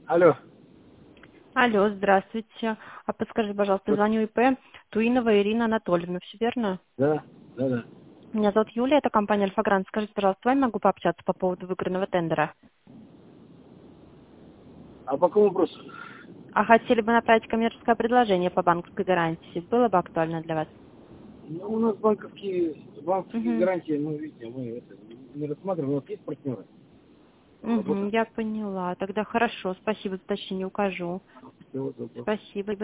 Алло. Алло, здравствуйте. А подскажите, пожалуйста, звоню ИП Туинова Ирина Анатольевна, все верно? Да, да, да. Меня зовут Юлия, это компания Альфа-Грант. Скажите, пожалуйста, с вами могу пообщаться по поводу выигранного тендера? А по какому вопросу? А хотели бы направить коммерческое предложение по банковской гарантии? Было бы актуально для вас? Ну, у нас банковские Угу. гарантии, мы, видите, мы это не рассматриваем, у нас есть партнеры. Угу, Работа. я поняла. Тогда хорошо, спасибо за уточнение, укажу. Всего доброго. Спасибо.